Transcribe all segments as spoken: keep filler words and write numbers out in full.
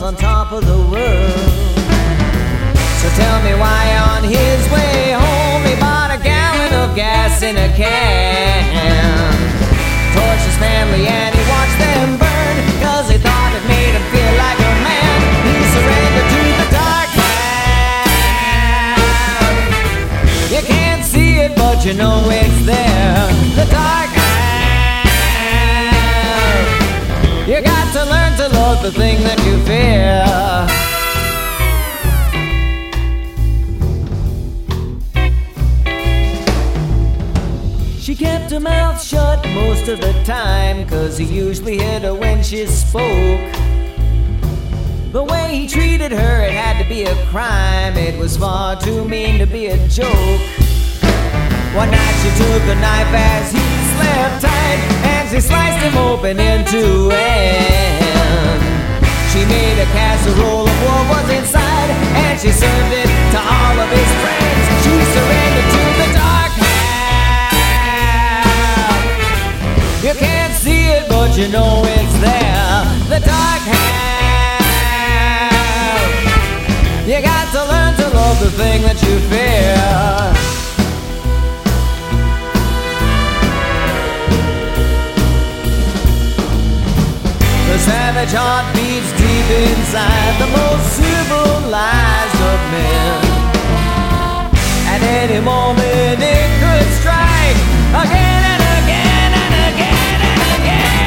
on top of the world. So tell me why on his way home he bought a gallon of gas in a can, torched his family and he watched them burn, cause he thought it made him feel like a man. He surrendered to the dark cloud. You can't see it but you know it's there, the dark cloud. You got to learn to love the thing that you fear. She kept her mouth shut most of the time, cause he usually hit her when she spoke. The way he treated her, it had to be a crime. It was far too mean to be a joke. One night she took a knife as he slept tight, and she sliced him open in two ends. She made a casserole of what was inside, and she served it to all of his friends. She surrendered to the dark cloud. You can't see it but you know it's there, the dark cloud. You got to learn to love the thing that you fear. The savage heart beats deep inside the most civilized of men. At any moment it could strike again and again and again and again.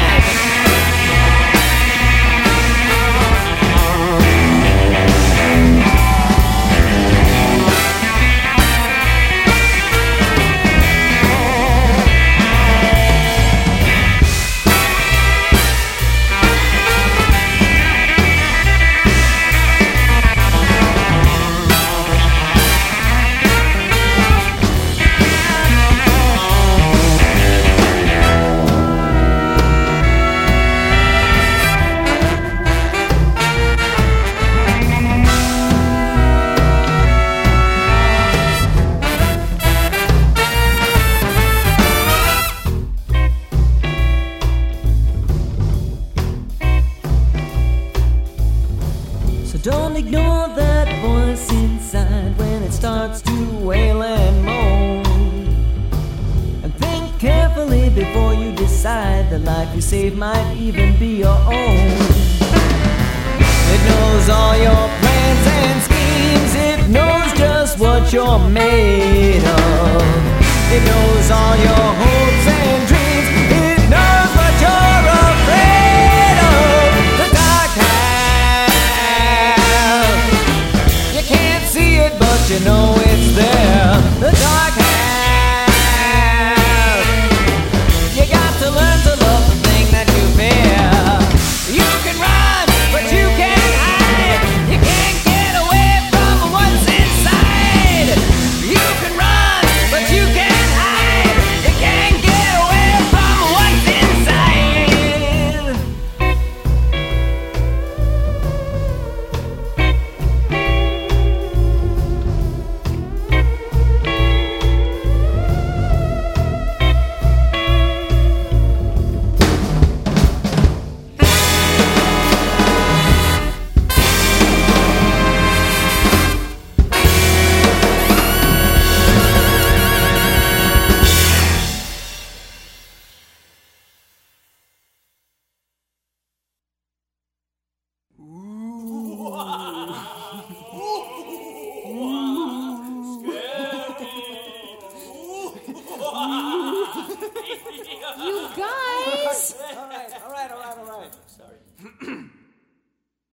Don't ignore that voice inside when it starts to wail and moan. And think carefully before you decide the life you save might even be your own. It knows all your plans and schemes. It knows just what you're made of. It knows all your hopes and dreams.